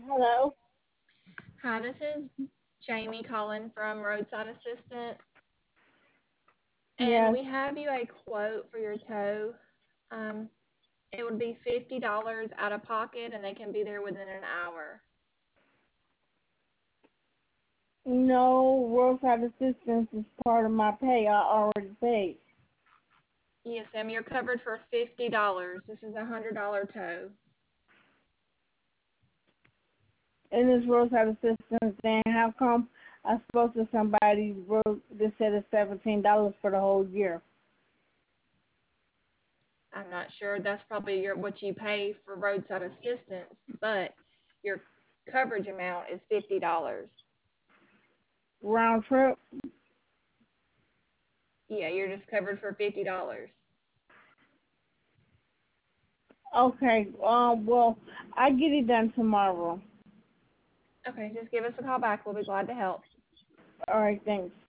Hello. Hi, this is Jamie calling from Roadside Assistance, and Yes. we have you a quote for your tow. Um, it would be $50 out of pocket, and they can be there within an hour. No, roadside assistance is part of my pay. I already paid. Yes, ma'am, you're covered for $50. This is a $100 tow. And this roadside assistance, then how come I spoke to somebody wrote that said it's $17 for the whole year? I'm not sure that's probably what you pay for roadside assistance, but your coverage amount is $50. Round trip? Yeah, you're just covered for $50. Okay. Well, I get it done tomorrow. Okay, just give us a call back. We'll be glad to help. All right. Thanks.